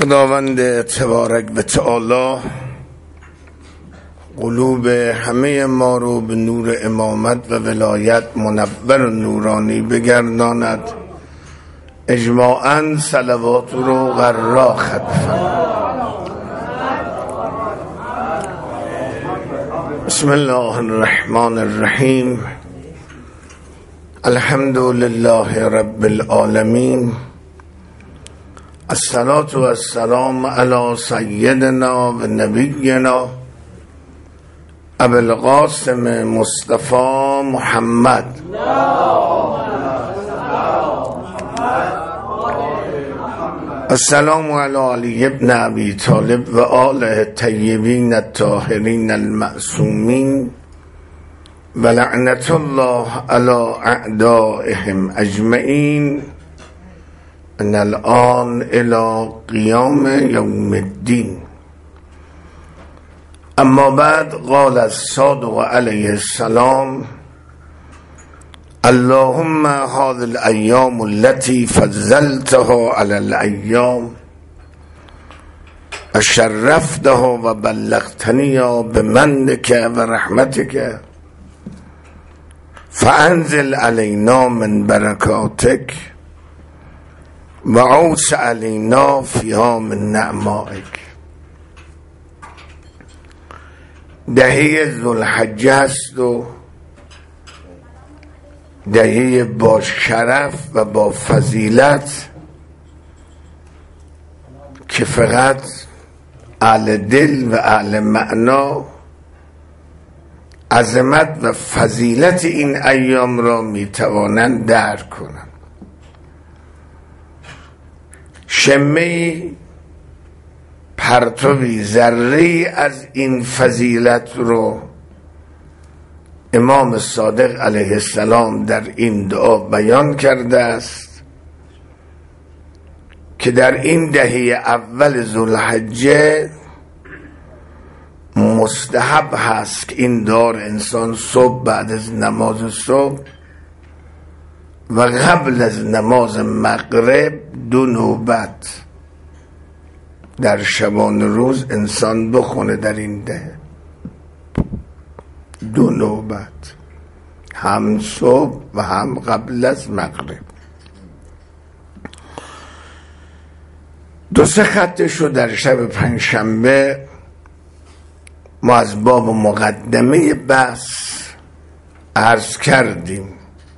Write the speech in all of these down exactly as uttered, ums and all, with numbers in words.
خداوند تبارک و تعالی قلوب همه ما رو به نور امامت و ولایت منور و نورانی بگرداند. اجماعاً صلوات رو غرا ختم. بسم الله الرحمن الرحیم. الحمد لله رب العالمین. الصلاة و السلام علی سیدنا و نبینا ابو القاسم مصطفی محمد السلام علی علی ابن ابی طالب و آله الطیبین الطاهرین المعصومین و لعنت الله علی اعدائهم اجمعین من الان الى قیام یوم الدین. اما بعد قال الصادق علیه السلام اللهم هذه الایام التي فضلتها على الایام اشرفتها و بلغتنی بمنك و رحمتك فانزل علينا من برکاتك و اوس علینا فیها من نعمائک. دهه ذوالحجه است و دهه با شرف و با فضیلت که فقط اهل دل و اهل معنا عظمت و فضیلت این ایام را میتوانند درک کنند. شمه پرتوی ذره از این فضیلت رو امام صادق علیه السلام در این دعا بیان کرده است که در این دهه اول ذوالحجه مستحب هست که این دار انسان صبح بعد از نماز صبح و قبل از نماز مغرب دو نوبت در شبان روز انسان بخونه. در این ده دو نوبت، هم صبح و هم قبل از مغرب. دو سه خطشو در شب پنجشنبه ما از باب مقدمه بحث عرض کردیم.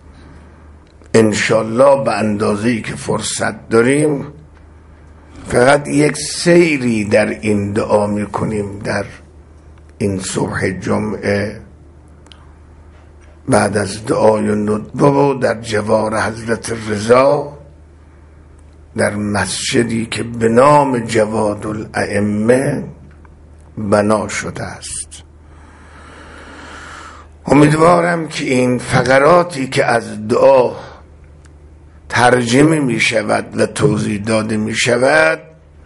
انشالله به اندازه‌ای که فرصت داریم فقط یک سیری در این دعا میکنیم. در این صبح جمعه بعد از دعای ندبه و در جوار حضرت رضا در مسجدی که به نام جواد الائمه بنا شده است. امیدوارم که این فقراتی که از دعا ترجمه می شود و توضیح داده می شود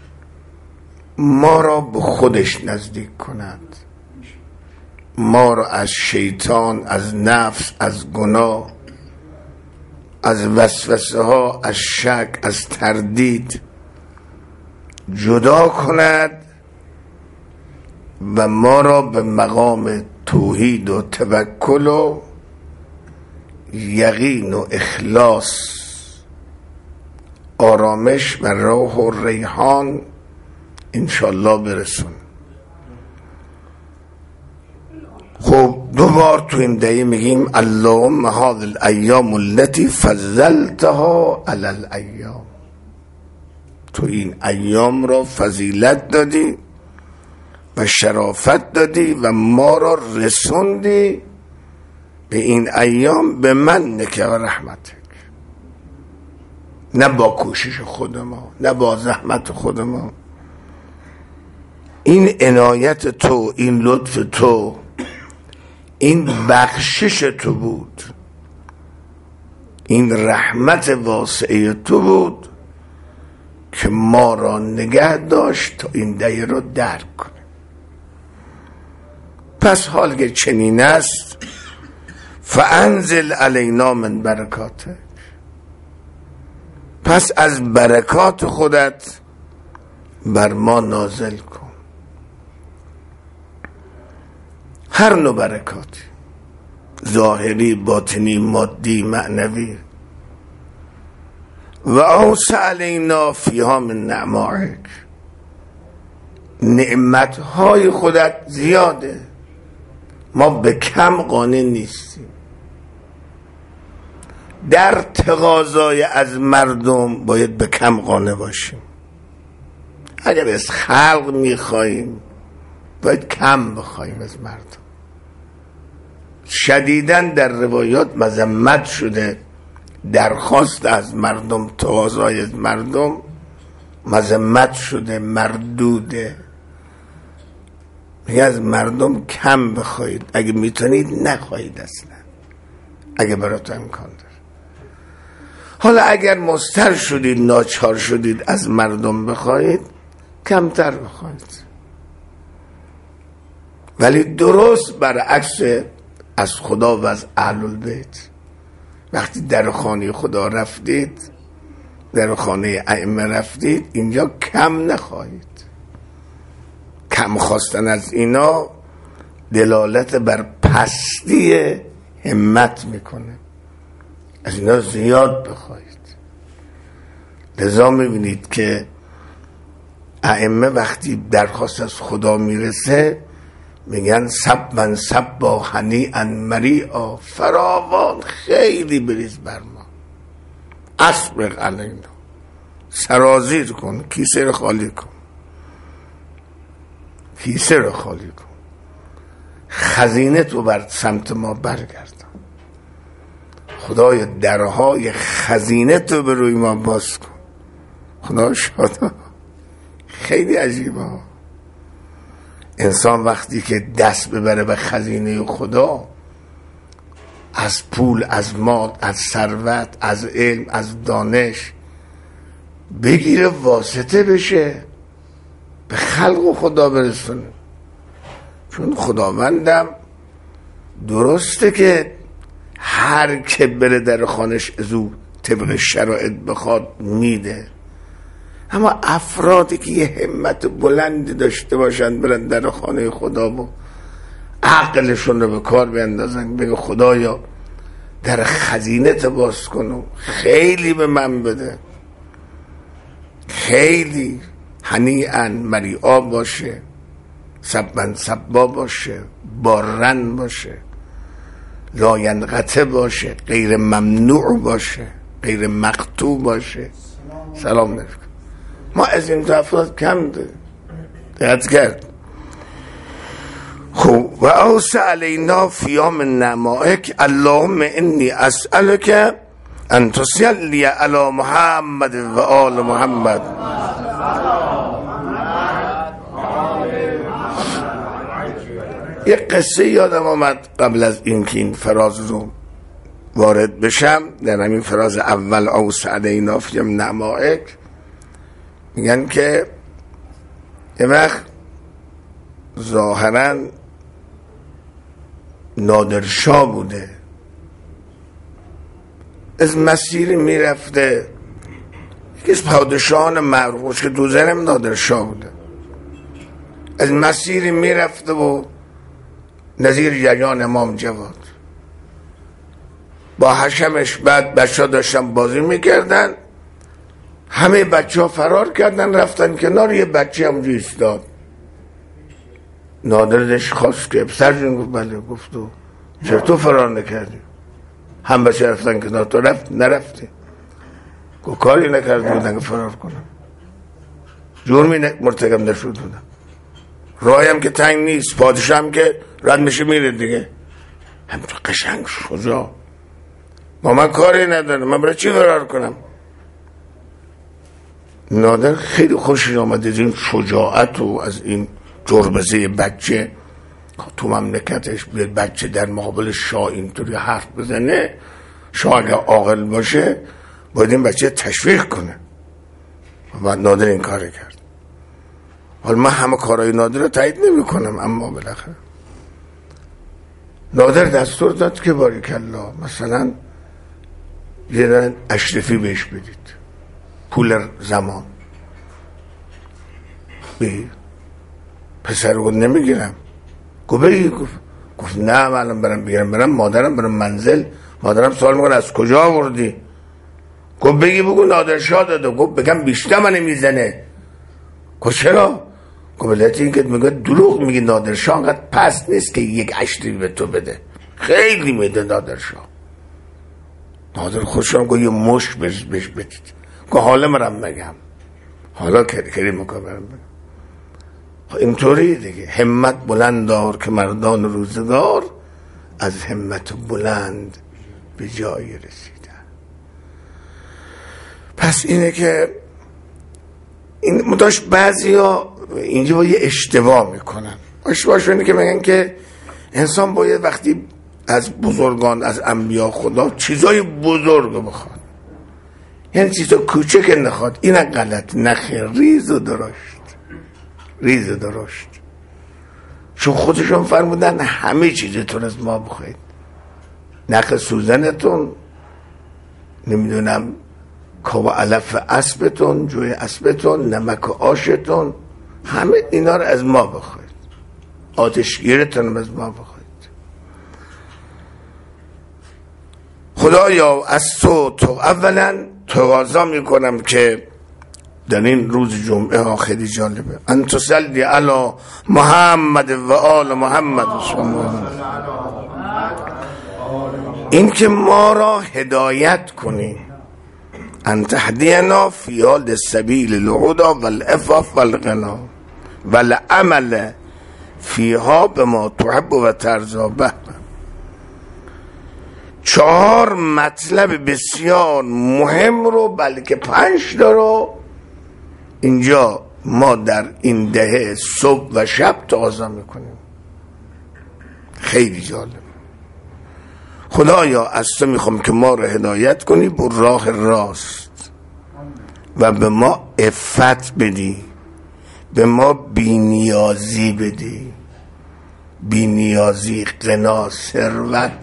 ما را به خودش نزدیک کند، ما را از شیطان، از نفس، از گناه، از وسوسه ها، از شک، از تردید جدا کند و ما را به مقام توحید و توکل و یقین و اخلاص، آرامش و روح و ریحان انشالله برسون. خب دو بار تو این دهه میگیم اللهم هذه الایام التي فضلتها علی الایام. تو این ایام را فضیلت دادی و شرافت دادی و ما را رسوندی به این ایام به منک و رحمتک. نه با کوشش خود ما، نه با زحمت خود ما. این عنایت تو، این لطف تو، این بخشش تو بود، این رحمت واسعه تو بود که ما را نگه داشت تا این دهه رو درک کنیم. پس حال که چنین است فانزل علینا من برکاتک، پس از برکات خودت بر ما نازل کن. هر نوع برکاتی، ظاهری، باطنی، مادی، معنوی. و اوسع علینا فیها من نعمائک، نعمتهای خودت زیاده، ما به کم قانع نیستیم. در تقاضای از مردم باید به کم قانع باشیم. اگر از خلق میخواییم باید کم بخوایم از مردم. شدیداً در روایات مذمت شده درخواست از مردم، تقاضای از مردم مذمت شده، مردوده. میگه از مردم کم بخواید، اگه میتونید نخواهید اصلا، اگه براتون امکان داره. حالا اگر مضطر شدید، ناچار شدید از مردم بخواید، کمتر بخواید. ولی درست برعکس از خدا و از اهل البیت. وقتی در خانه خدا رفتید، در خانه ائمه رفتید، اینجا کم نخواهید. کم خواستن از اینا دلالت بر پستی همت میکنه. از اینا زیاد بخواهید. لذا میبینید که ائمه وقتی درخواست از خدا میرسه میگن سبا سبا هنیئا مریعا، فراوان خیلی بریز بر ما، اسبق علینا، سرازیر کن، کیسه رو خالی کن، کیسه رو خالی کن، خزینه تو بر سمت ما برگردان. خدای درهای خزینه تو به روی ما باز کن. خدا شادا. خیلی عجیبه. انسان وقتی که دست ببره به خزینه خدا، از پول، از مال، از ثروت، از علم، از دانش بگیره، واسطه بشه، به خلق خدا برسونه. چون خداوندم درسته که هر که بره در خانش ازو طبق شرایط بخواد میده، اما افرادی که یه همت بلندی داشته باشن برن در خانه خدا و عقلشون رو به کار بیندازن، بگه خدایا در خزینت باز کن و خیلی به من بده، خیلی هنیئا مریعا باشه، سبا سبا باشه، بارن باشه، لاینقطع باشه، غیر ممنوع باشه، غیر مقطوع باشه. سلام نفکن. ما از این دو افراد کم ده دقت کرد. خب و اوسع علینا فیها من نعمائک، اللهم انی اسألک ان تصلی علی محمد و آل محمد. یک قصه یادم آمد قبل از اینکه این فراز رو وارد بشم. در همین فراز اول اوسع علینا فیها من نعمائک میگن که یه وقت ظاهرا نادرشاه بوده، از مسیر میرفته، یکی از پادشاهان معروف که دوزنم نادرشاه بوده، از مسیر میرفته و نظیر جریان امام جواد با حشمش، بعد بچه ها داشتن بازی میکردن، همه بچه ها فرار کردن رفتن کنار، یه بچه همونجا ایستاد. نادرش خواست که پسر جون، گفت بله. گفت تو چرا تو فرار نکردی؟ هم بچه رفتن کنار، تو رفت نرفتی؟ گفت کاری نکرده بودن که فرار کنم، جرمی مرتکب نشده بودم، رایم که تنگ نیست، پادشاه هم که رد میشه میره دیگه. همینطور قشنگ شجاع، ما من کاری ندارم، من برای چی فرار کنم؟ نادر خیلی خوشش آمده از این شجاعت و از این جربزه بچه. تو مملکتش بیاد بچه در مقابل شاه اینطوری حرف بزنه، شاه اگر عاقل باشه باید این بچه تشویق کنه. و نادر این کار کرد. حالا من همه کارهای نادر رو تایید نمی کنم، اما بالاخره نادر دستور داد که باریکالله مثلا یه اشرفی بهش بدید، پول زمان. بگیر. پسر گفت نمیگیرم. گفت بگیر. گفت گفت نه من الان برم بگیرم، برم مادرم برم منزل، مادرم سوال میکنه از کجا آوردی؟ گفت بگی بگو نادرشاه داده. گفت بگم بیشتر من میزنه. گفت چرا؟ گفت بلت این که میگه دروغ میگی، نادرشاه انقدر پست نیست که یک اشتری به تو بده، خیلی میده نادرشاه. نادر خوشم گفت یه مشت بهش بهش بدید. گفت حالا مرم بگم، حالا کری میکنم برم بگم. اینطوری دیگه، همت بلند دار که مردان روزگار از همت بلند به جای رسیدن. پس اینه که این مداش بعضی ها اینجا با یه اشتباه میکنن. اشتباهش اینه که میگن که انسان باید وقتی از بزرگان، از انبیا خدا چیزای بزرگ بخواد، یعنی چیزا کوچک نخواد. این غلط. نخیر، ریز و درشت، ریز و درشت. چون خودشون فرمودن همه چیزتون از ما بخواید، نخ سوزنتون، نمیدونم کاب علف اسبتون، جوی اسبتون، نمک آشتون، همه اینا رو از ما بخواید، آتشگیرتون از ما بخواید. خدایا از تو تو اولا تقاضا میکنم که در این روز جمعه ها خیلی جالبه، انت صلی علی محمد و آل محمد. این که ما را هدایت کنی، انت هدینا فی حال سبیل الهدى والعفاف والغنا والعمل فیها بما تحب و ترضا به. چهار مطلب بسیار مهم رو، بلکه پنج تا رو اینجا ما در این دهه صبح و شب تقاضا میکنیم. خیلی جالب. خدایا از تو میخوام که ما رو هدایت کنی به راه راست و به ما عفت بدی، به ما بی‌نیازی بدی، بی‌نیازی، غنا، ثروت.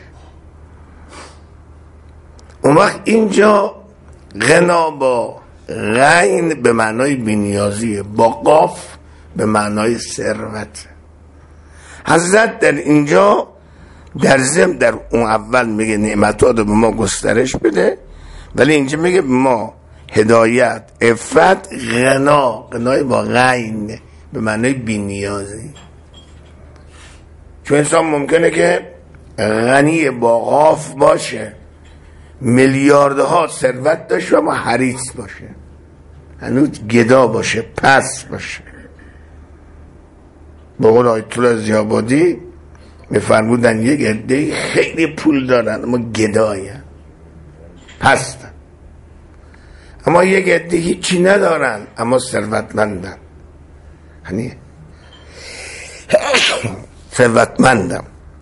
اون وقت اینجا غنا با غین به معنای بی‌نیازیه، با قاف به معنای ثروت. حضرت در اینجا در ضمن در اون اول میگه نعمتات رو به ما گسترش بده، ولی اینجا میگه به ما هدایت، عفت، غنا، غنای با غین به معنای بی‌نیازی. چون انسان ممکنه که غنی با قاف باشه، میلیاردها ثروت داشته اما حریص باشه، هنوز گدا باشه، پس باشه. با قول آیت الله ضیاءالعابدی میفرمودن یک عده خیلی پول دارن اما گداین، پستن. اما یک عده هیچی ندارن اما ثروتمندن، یعنی ثروتمندن.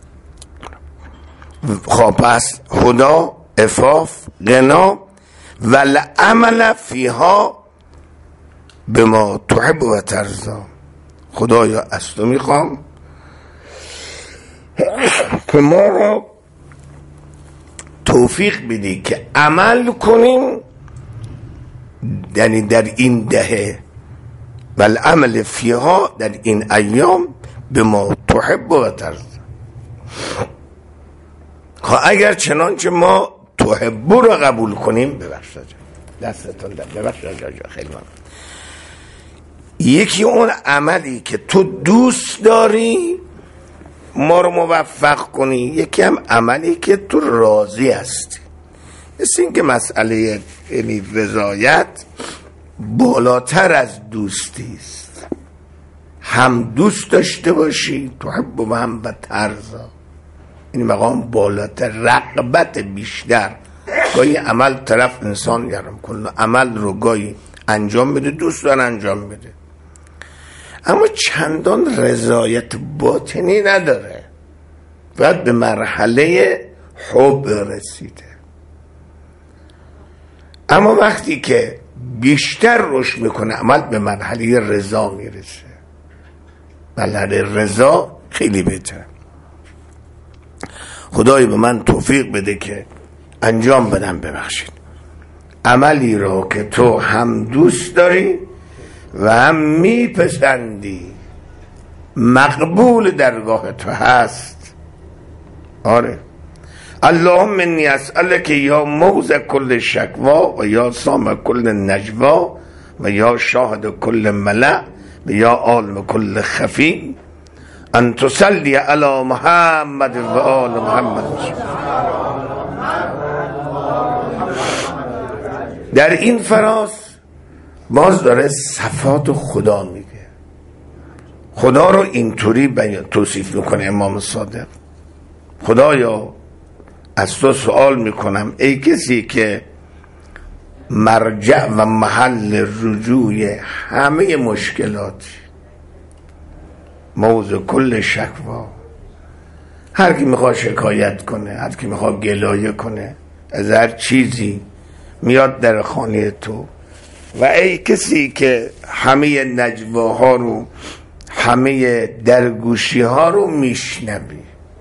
خب پس خدا، عفاف، غنا و العمل فیها به ما تحب و ترضا. خدایا از تو میخوام که ما را توفیق بدی که عمل کنیم، یعنی در این دهه، و العمل فیها در این ایام به ما تحب و ترضا. اگر چنانچه ما تحبو رو قبول کنیم، ببخش دستتون در ببخش خیلی من یکی اون عملی که تو دوست داری ما رو موفق کنی، یکی هم عملی که تو راضی هستی. مثل این که مسئله یعنی رضایت بالاتر از دوستی است، هم دوست داشته باشی، تحب و هم و ترضا، این مقام بالاتر، رغبت بیشتر. گاهی عمل طرف انسان یارم کنه، عمل رو گاهی انجام بده، دوست داره انجام بده، اما چندان رضایت باطنی نداره، باید به مرحله حب رسیده. اما وقتی که بیشتر رشد میکنه عمل به مرحله رضا میرسه. مرحله رضا خیلی بهتره. خدای به من توفیق بده که انجام بدم، ببخشید، عملی رو که تو هم دوست داری و هم میپسندی، مقبول درگاه تو هست. آره. اللهم انی اسألک یا موضع کل شکوا و یا سامع کل نجوا و یا شاهد کل ملع و یا عالم کل خفی ان تصلی علی محمد و آل محمد. در این فراز باز داره صفات خدا میگه. خدا رو اینطوری توصیف میکنه امام صادق: خدایا از تو سوال میکنم ای کسی که مرجع و محل رجوع همه مشکلات، موضع کل شکوا، هر کی میخواد شکایت کنه، هر کی میخواد گلایه کنه از هر چیزی میاد در خانه تو، و ای کسی که همه نجواها رو، همه درگوشی ها رو میشنوی.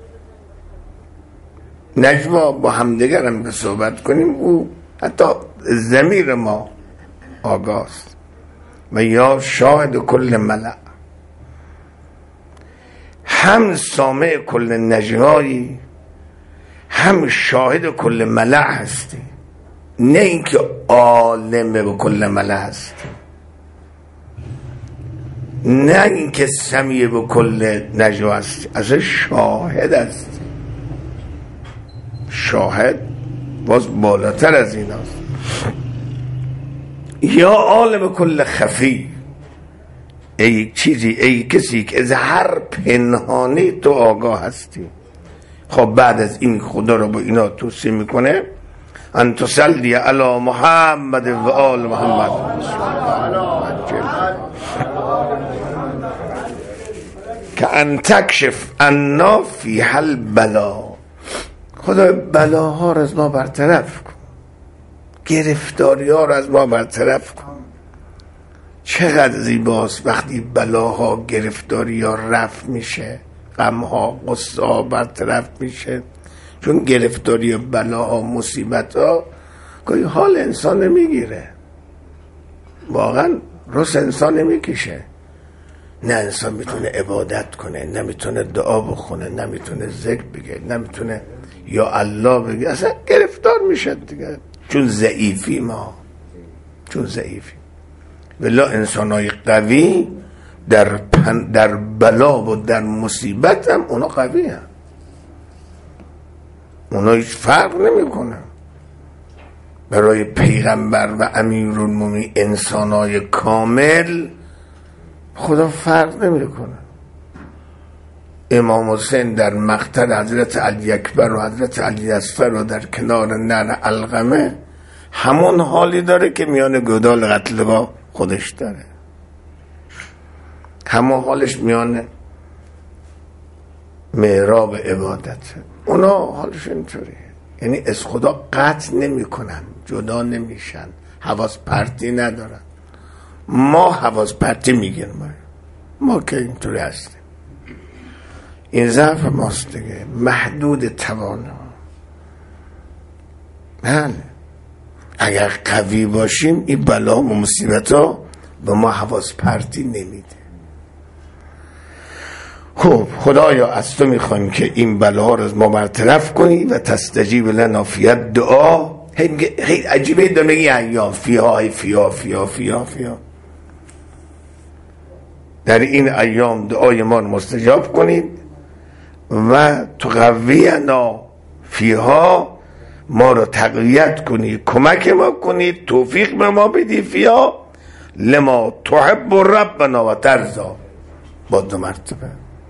نجوا با همدیگر هم که صحبت کنیم او حتی ضمیر ما آگاست. و یا شاهد کل ملع، هم سامع کل نجوایی هم شاهد کل ملع هستی، نه اینکه عالم به کل ملع هستی، نه اینکه سمیع به کل نجوا هستی، اصلا شاهد هستی. شاهد باز بالاتر از این هست. یا عالم کل خفی، ای چیزی، ای کسی که از هر پنهانی تو آگاه هستی. خب بعد از این خدا رو با اینا توصیف میکنه: ان تصلی علی محمد و آل محمد که ان تکشف عنا فیها البلا. خدا بلاها رو از ما برطرف کن، گرفتاری ها رو از ما برطرف کن. چقدر زیباست وقتی بلاها، گرفتاری ها رفت میشه، غمها، غصه ها برطرف میشه. چون گرفتاری بلاها، مصیبت ها گاهی حال انسان نمیگیره، واقعا رس انسان نمیکشه. نه انسان میتونه عبادت کنه، نمیتونه دعا بخونه، نمیتونه ذکر بگه، نمیتونه یا الله بگه، اصلا گرفتار میشه دیگه. چون ضعیفی ما، چون ضعیفی. ولی انسانای قوی در در بلا و در مصیبت هم اونا قوی هم، اونا هیچ فرق نمی کنن. برای پیغمبر و امیرالمومنین انسانای کامل خدا فرق نمی کنه. امام حسین در مقتل حضرت علی اکبر و حضرت علی اصغر و در کنار نعل علقمه همون حالی داره که میان گودال قتلگاه خودش داره، همون حالش میان محراب عبادت. اونا حالش اینطوریه، یعنی از خدا قطع نمی کنن، جدا نمیشن، حواس پرتی ندارن. ما حواس پرتی میگن، ما ما که اینطوری هستیم. این ضعف ماست دیگه، محدود توانا. بله اگر قوی باشیم این بلا و مصیبت ها به ما حواس پرتی نمیده. خب خدایا از تو میخوایم که این بلا رو از ما برطرف کنی و تستجیب لنا فی الدعا. خیلی عجیبه داره میگی ایام فیها فیها فیها فیها فیها. در این ایام دعای ما رو مستجاب کنید و تقوینا فیها، ما رو تقویت کنید، کمک ما کنید، توفیق به ما بدی فیها لما تحب ربنا و ترضا. با دو مرتبه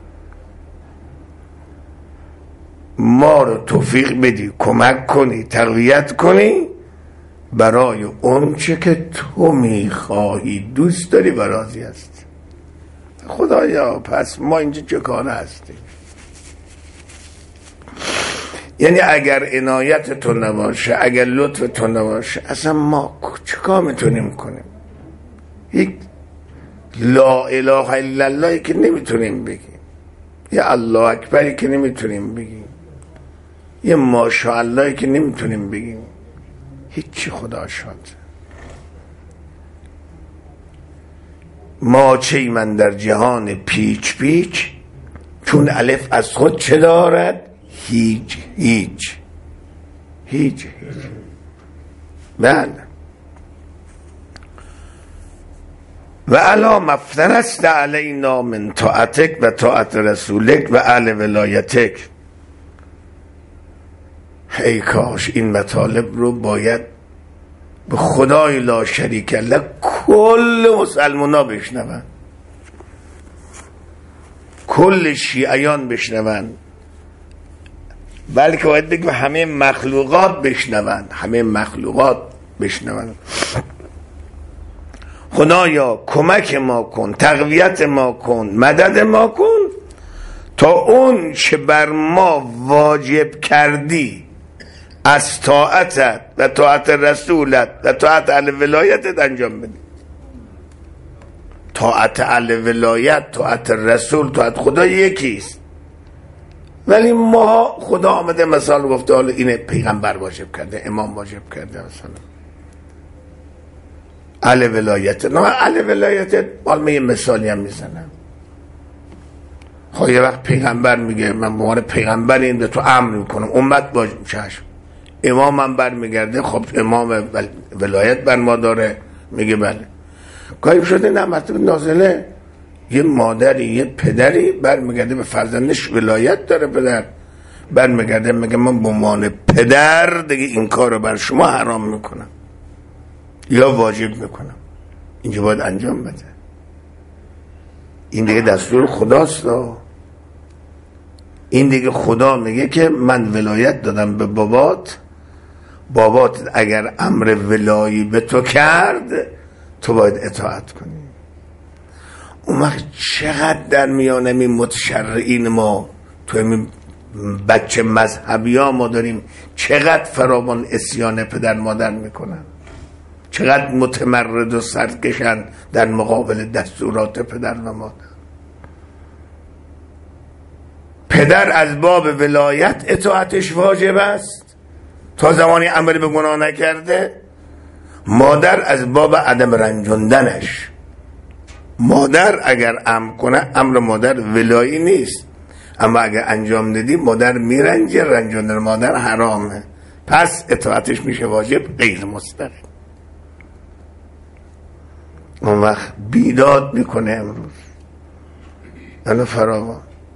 ما رو توفیق بدی، کمک کنی، تقویت کنی برای اون چه که تو میخواهی، دوست داری و راضی هستی. خدایا پس ما اینجا چه کاره هستیم؟ یعنی اگر عنایت تو نباشه، اگر لطف تو نباشه، اصلا ما چه کار میتونیم کنیم؟ یک لا اله الا الله که نمیتونیم بگیم، یا الله اکبری که نمیتونیم بگیم، یه ماشاءالله که نمیتونیم بگیم، هیچی. خدا شاد. ماچه من در جهان پیچ پیچ، چون الف از خود چه دارد؟ هیچ هیچ هیچ هیچ. بله. و علا مفترست علینا من طاعتک و طاعت رسولک و اهل ولایتک. ای کاش این مطالب رو باید به خدای لا شریک له کل مسلمان ها بشنون، کل شیعیان بشنون، بلکه باید بگیم همه مخلوقات بشنون، همه مخلوقات بشنون. خدایا کمک ما کن، تقویت ما کن، مدد ما کن تا اون چه بر ما واجب کردی از طاعتت و طاعت رسولت و طاعت اهل ولایتت انجام بدی. طاعت اهل ولایت، طاعت رسول، طاعت خدا یکیست، ولی ما خدا آمده مثال گفته حالا اینه پیغمبر واجب کرده، امام واجب کرده، مثلا اهل ولایت. نه اهل ولایت حالا من یه مثالی هم میزنم. خب یه وقت پیغمبر میگه من به عنوان پیغمبر این به تو امر میکنم، امت باش چشم. امام هم بر میگرده، خب امام ولایت بر ما داره، میگه بله. گاهی شده نه مطلب نازله یه مادری یه پدری بر میگرده به فرزندش ولایت داره، پدر بر میگرده میگه من به عنوان پدر دیگه این کار رو بر شما حرام میکنم یا واجب میکنم، اینجا باید انجام بده. این دیگه دستور خداست. این دیگه خدا میگه که من ولایت دادم به بابات، بابات اگر امر ولایی به تو کرد تو باید اطاعت کنی. اون وقت چقدر در میان این متشرعین ما تو این بچه مذهبی ها ما داریم چقدر فراوان اسیان پدر مادر میکنن، چقدر متمرد و سرکشن در مقابل دستورات پدر و مادر. پدر از باب ولایت اطاعتش واجب است تا زمانی امر به گناه نکرده، مادر از باب عدم رنجوندنش. مادر اگر امر کنه امر مادر ولایی نیست، اما اگر انجام دادی مادر میرنجه، رنجوندن مادر حرامه، پس اطاعتش میشه واجب غیر مستقیم. اون وقت بیداد میکنه امروز انا فراوان.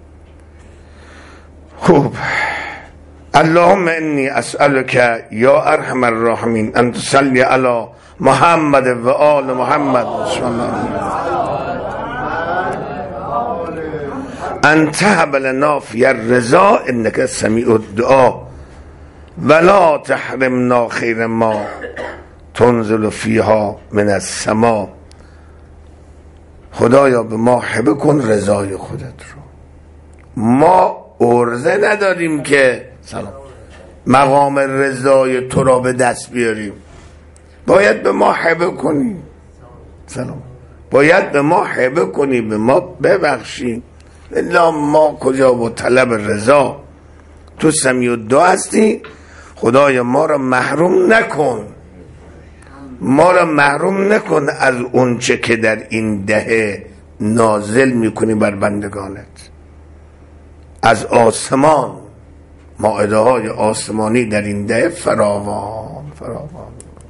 خوب، اللهم انی اسألک یا ارحم الراحمین ان تصلی علی محمد و آل محمد صلی الله علیه ان تهب لنا فی الرضا انک سمیع الدعا ولا تحرمنا خیر ما تنزل فیها من السما. خدایا به ما هبه کن رضای خودت رو. ما عرضه نداریم که سلام مقام رضای تو را به دست بیاریم، باید به ما هبه کنی. سلام باید به ما هبه کنی، به ما ببخشی. الا ما کجا و طلب رضا، تو سمیع الدعا هستی. خدایا ما را محروم نکن، ما را محروم نکن از اون چه که در این دهه نازل میکنی بر بندگانت از آسمان. مائده های آسمانی در این دهه فراوان فراوان.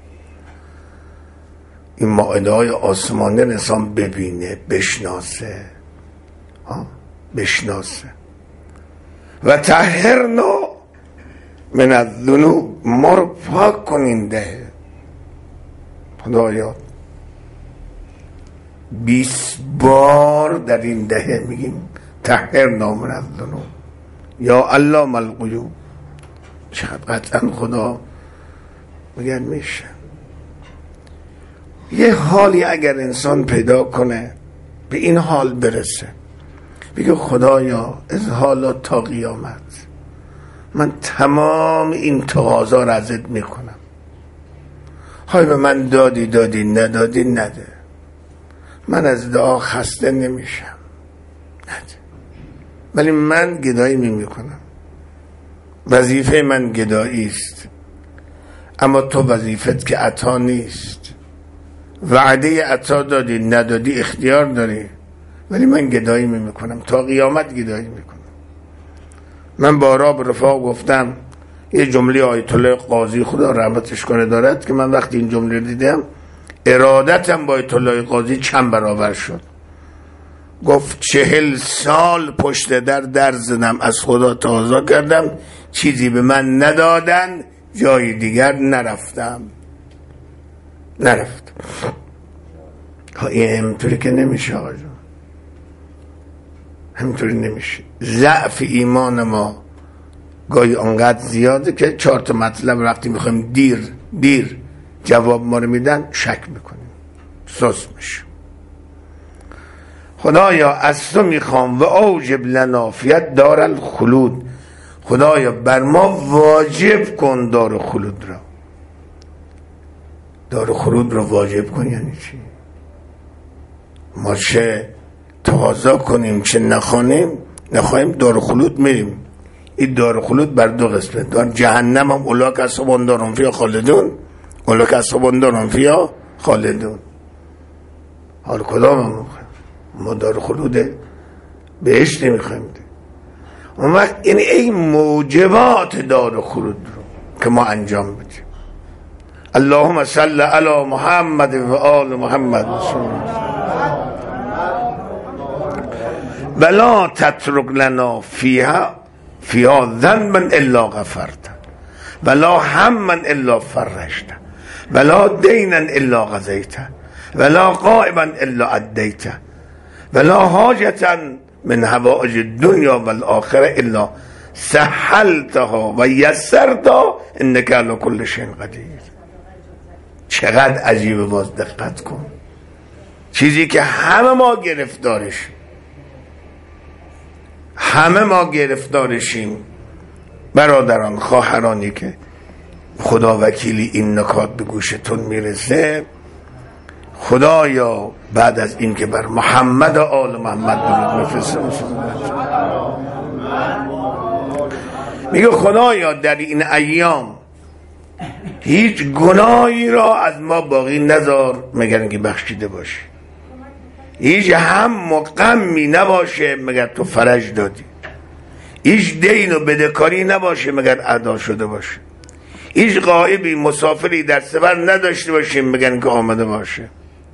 این مائده های آسمانی انسان ببینه، بشناسه بشناسه. و طهرنا من الذنوب، ما رو پاک کن این دهه. خدایا بیست بار در این دهه میگیم طهرنا من الذنوب یا علام الغیوب. چقدر قطعا خدا میگن میشه. یه حالی اگر انسان پیدا کنه به این حال برسه، بگه خدایا از حالا تا قیامت من تمام این تقاضا را ازت میکنم، های به من دادی دادی ندادی نده، من از دعا خسته نمیشم نده، ولی من گدایی میکنم، وظیفه من گدایی است، اما تو وظیفت که عطا نیست. وعده عطا دادی ندادی اختیار داری، ولی من گدایی میکنم تا قیامت گدایی میکنم. من بارها به رفاق گفتم یه جمله آیت الله قاضی خدا رحمتش کنه دارد که من وقتی این جمله دیدم ارادتم با آیت الله قاضی چند برابر شد. گفت چهل سال پشت در در زدم، از خدا تقاضا کردم، چیزی به من ندادن، جای دیگر نرفتم نرفتم. این همینطوری که نمیشه آقا جان، همینطوری نمیشه. ضعف ایمان ما گاهی آنقدر زیاده که چهار تا مطلب وقتی میخوایم دیر دیر جواب ما رو میدن شک میکنیم، سوس میشه. خدایا از تو میخوام و اوجب لنا فیت دار الخلود، خدایا بر ما واجب کن دار خلود را. دار خلود را واجب کن یعنی چی؟ ما چه تقاضا کنیم چه نخوانیم نخواهیم دار خلود میریم. این دار خلود بر دو قسمت، دار جهنم هم اولاک اصحاب دارون فیا خالدون، اولاک اصحاب دارون فیا خالدون. حال کدام هم میخوایم؟ ما دار خلود بهش نمیخوایم. اون وقت این این موجبات دار خلود رو که ما انجام بدیم. اللهم صل علی محمد و آل محمد ولا تترک لنا فیها فیها ذنبا الا غفرته ولا هما الا فرجته ولا دینا الا قضیته ولا غائبا الا ادیته ولا حاجة من حوائج الدنیا والآخرة الا سهلتها و یسرتها انک علی کل شیء قدیر. چقدر عجیبه، باز دقت کن. چیزی که همه ما گرفتارشیم، همه ما گرفتارشیم برادران خواهرانی که خدا وکیلی این نکات به گوشتون میرسه. خدایا بعد از این که بر محمد و آل محمد درود میفرستم، میگه خدایا در این ایام هیچ گناهی را از ما باقی نذار مگر که بخشیده باشه، هیچ هم و غمی نباشه مگر تو فرج دادی، هیچ دین و بدهکاری نباشه مگر ادا شده باشه، هیچ غایبی مسافری در سفر نداشته باشیم مگر که آمده باشه.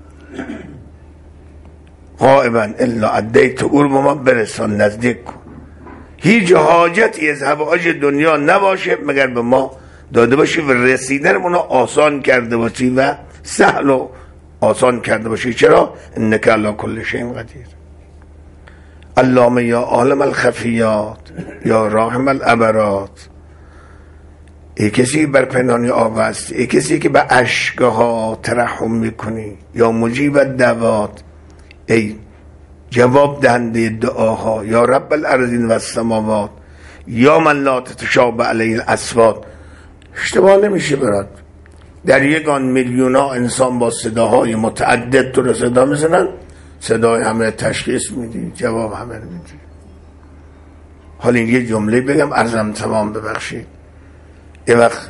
غائبا الا ادیت، او رو به ما برسان، نزدیک کن. هیچ حاجتی از حوائج دنیا نباشه مگر به ما داده باشی و رسیدن منو آسان کرده باشی و سهل و آسان کرده باشی. چرا؟ انک علی کل شیء قدیر. اللهم یا عالم الخفیات یا راحم العبرات، ای کسی بر پنهانی آب است، ای کسی که به اشکها ترحم میکنی، یا مجیب الدعوات، ای جواب دهنده دعاها، یا رب الارضین و السماوات، یا من لا تتشابه علیه الاصوات. اشتباه نمیشه برات، در یگان میلیون ها انسان با صداهای متعدد تو رو صدا میزنن، صدای همه تشخیص میدی، جواب همه میدی. حالا این یه جمله بگم عرضم تمام ببخشید. یه وقت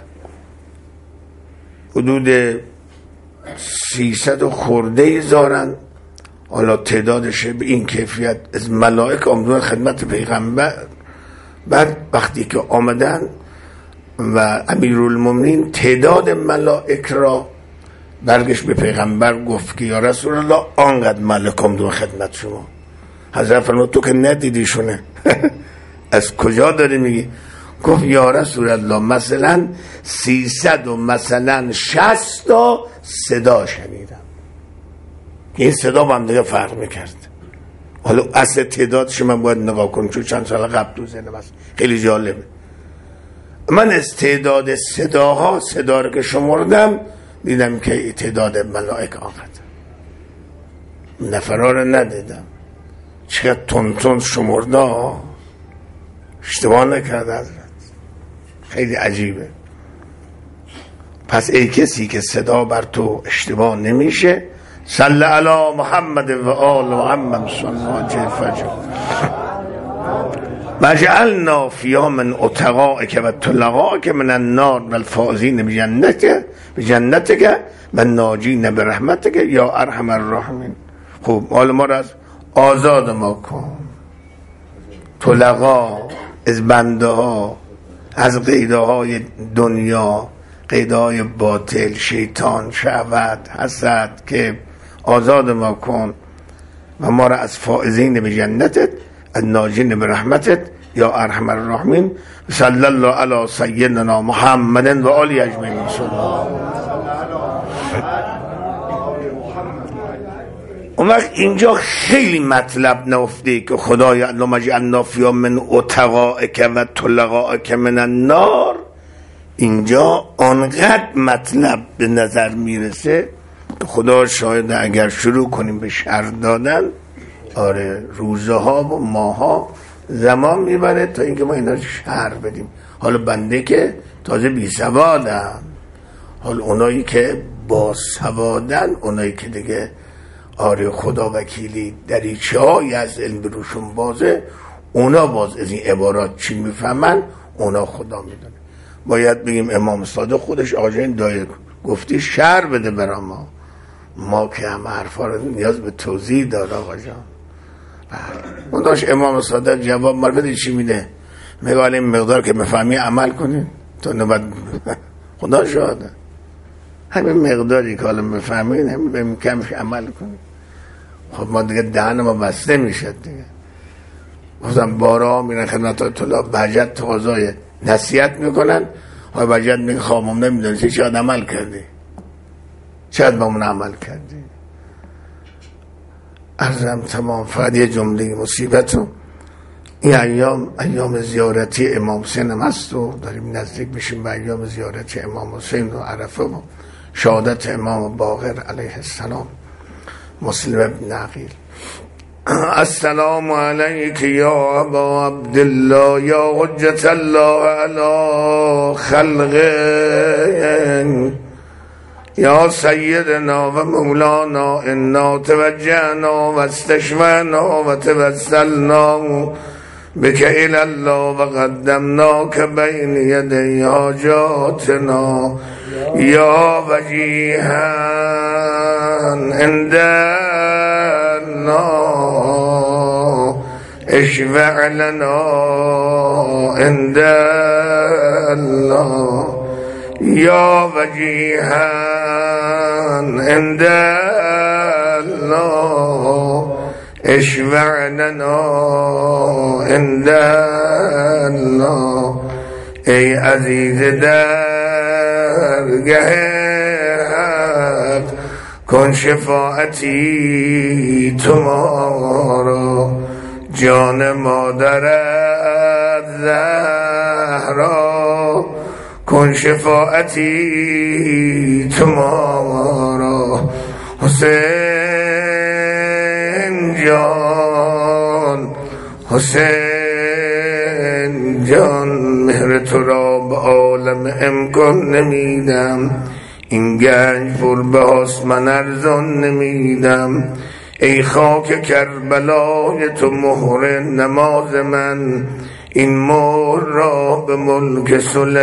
حدود سیصد و خورده زارن، حالا تعدادش به این کیفیت از ملائک آمدن خدمت پیغمبر. بعد وقتی که آمدن و امیرالمومنین تعداد ملائک را برگشت به پیغمبر گفت که یا رسول الله آنقدر ملائک آمدن خدمت شما. حضرت فرمود تو که ندیدیشونه از کجا داری میگی؟ گفت یا رسول الله مثلا سیصد و مثلا شصت تا صدا شنیدم. این صدا با هم دیگه فرق میکرد. حالا اصل تعدادش من باید نگاه کنم چون چند سال قبل تو ذهنم است، خیلی جالبه. من از تعداد صداها صدا رو که شمردم دیدم که تعداد ملائک آقد نفرها رو ندیدم. چقدر تون تون شمرده، اشتباه نکرده حضرت، خیلی عجیبه. پس ای کسی که صدا بر تو اشتباه نمیشه، صلی علی محمد و آل محمد صلی الله علیه و و جعلنا فیها من اتقائک و طلقائک من النار و الفائزین بجنتک بجنتک و ناجین برحمتک یا ارحم الراحمین. خوب حال ما را از آزاد ما کن، طلقا از بنده ها، از قیده های دنیا، قیده های باطل، شیطان، شهوت، حسد، که آزاد ما کن و ما را از فائزین به جنتت، از ناجین به رحمتت یا ارحم الراحمین. صلی الله علی سیدنا محمد و آله اجمعین. اون وقت اینجا خیلی مطلب نفته که خدای اللهم اجعلنا فیها من اتقائک و طلقائک من النار، اینجا آنقدر مطلب به نظر میرسه که خدا شاید اگر شروع کنیم به شرح دادن، آره روزه ها و ماه ها زمان میبره تا اینکه ما اینا شرح بدیم. حالا بنده که تازه بی سوادن، حال اونایی که با سوادن، اونایی که دیگه آره خدا وکیلی دریچه های از علم بروشون بازه، اونا باز از این عبارات چی میفهمن اونا خدا میدونه. باید بگیم امام صادق خودش آجین دایه گفتی شرح بده برا ما، ما که هم حرفا رو نیاز به توضیح داره آقا جان. اون داشت امام صادق جواب مربوطه چی میده؟ میگه این مقدار که مفهمی عمل کنین تو نوبت خدا شاهده، همین مقداری که حالا مفهمین همین کمش عمل کنین. خب ما دیگه دهن ما بسته میشد دیگه. مثلا بارا میرن خدمت طلاب بهجت تقاضای نصیحت میکنن و بهجت میگه خامم نمیدونی چقدر عمل کردی، چقدر با من عمل کردی. عرضم تمام. فقط یه جمله مصیبتو، این ایام ایام زیارتی امام حسین هم هست و داریم نزدیک میشیم به ایام زیارتی امام حسین و عرفه و شهادت امام باقر علیه السلام. مسلم ابن عقیل: السلام علیک یا ابا عبدالله یا حجت الله علی خلقه یا سیدنا و مولانا انا توجهنا و استشفعنا و توسلنا بک الی الله و قدمناک بین یدی حاجاتنا یا وجیها عندنا اشفع لنا عند الله یا وجیها عند الله اشفع لنا عند الله. ای عزیز درگه حق کن شفاعتی تمارا، جان مادرت زهرا کن شفاعتی تمارا. حسین جان حسین جان مهر تو را به عالم امکان نمیدم، این گنج پر به آسمان ارزان نمیدم. ای خاک کربلای تو مهر نماز من، این مهر را به ملک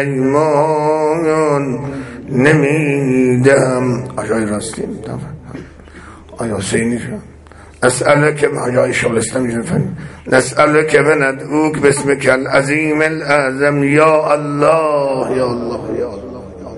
سلیمان نمیدم. آجای راستی میدم آیا حسینی شد نسألك بحجاء شغل الاسلام جنفن نسألك بندعوك باسمك العظيم الأعظم يا الله يا الله يا الله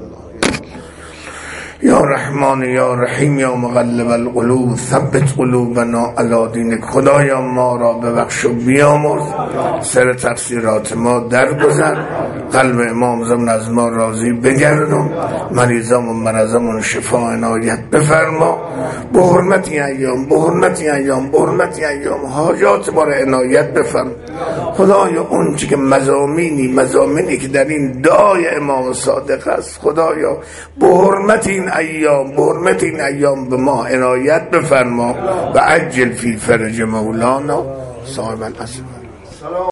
یا رحمان یا رحیم یا مقلب القلوب ثبت قلوبنا علی دینک. خدایا ما را ببخش و بیامرز، سر تقصیرات ما درگذر، قلب امام زمان از ما راضی بگردم، مریضام و مرضامون شفا عنایت بفرما. به حرمت این ایام به حرمت این ایام به حرمت این ایام حاجات ما را عنایت بفرما. خدایا اون چی که مضامینی مضامینی که در این دعای امام صادق است، خدایا به حرمت این ایام به حرمت این ایام به ما عنایت بفرما و عجل فی فرج مولانا صاحب الاسماء.